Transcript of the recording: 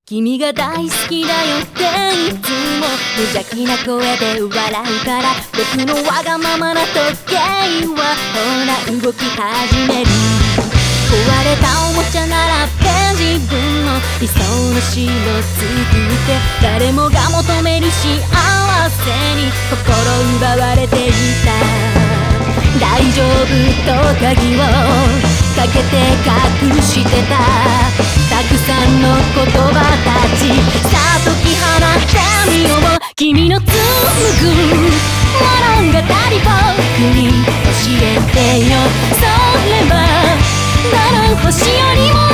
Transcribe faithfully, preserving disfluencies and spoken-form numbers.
君が大好きだよっていつも無邪気な声で笑うから僕のわがままな時計はほら動き始める。壊れたおもちゃならって自分の理想の城作って誰もが求める幸せに心奪われていた。大丈夫と鍵をかけて隠してたたくさんの言葉たちさあ解き放ってみよう。君の紡ぐ物語僕に教えてよ。それはどの星よりも